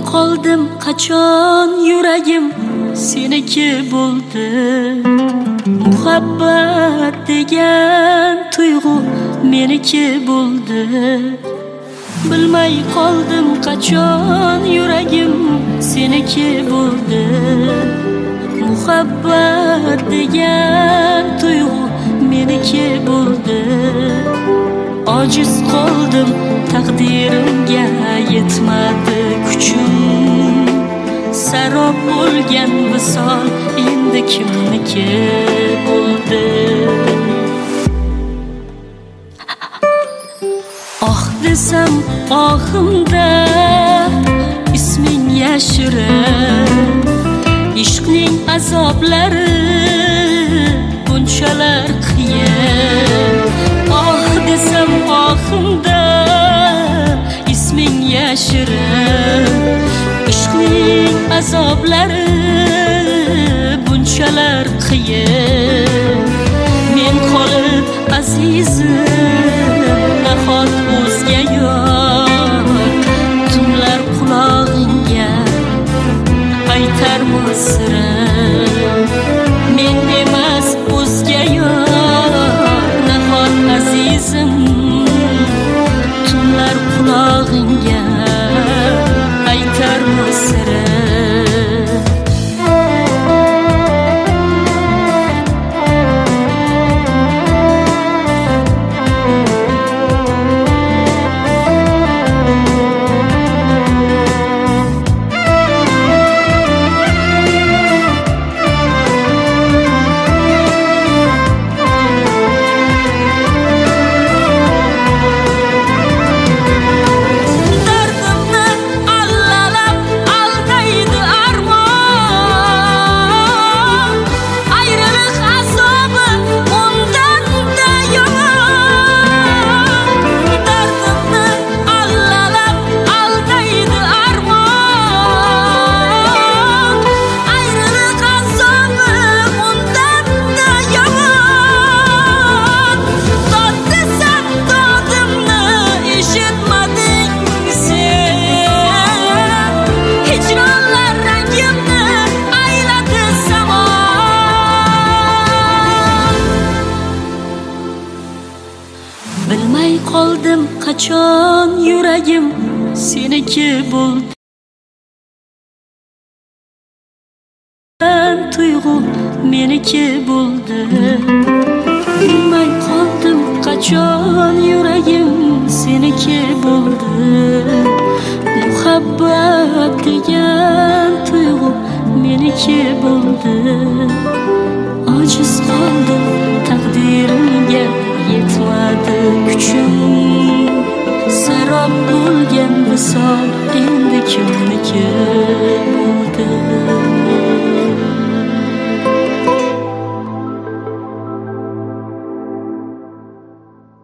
qoldim qachon yuragim seniki bo'ldi. Muhabbat degan tuyg'u meniki bo'ldi. Bilmay qoldim qachon yuragim seniki bo'ldi. Muhabbat degan tuyg'u meniki bo'ldi. Ojiz qoldim taqdirimga yetmadi kuchim. Sarob bo'lgan visol endi kimniki bo'ldi. Oh desam ohimda isming yashirin. Ishqning azoblari bunchalar qiyin. Oh desam ohimda isming yashirin. Ishqning azoblari bunchalar qiyin. Men qolib azizim nahot o'zga yor. Tunlar qulog'ingga aytarmi sirim. Men emas o'zga yor nahot azizim. Tunlar qulog'ingga aytarmi sirim. Bilmay qoldim qachon yuragim seniki bo'ldi. Tuyg'u meniki bo'ldi. Bilmay qoldim qachon yuragim seniki bo'ldi. Muhabbat degan tuyg'u meniki bo'ldi. Ojiz qoldim taqdirimga yetmadi kuchim. Sarob bo'lgan visol endi kimniki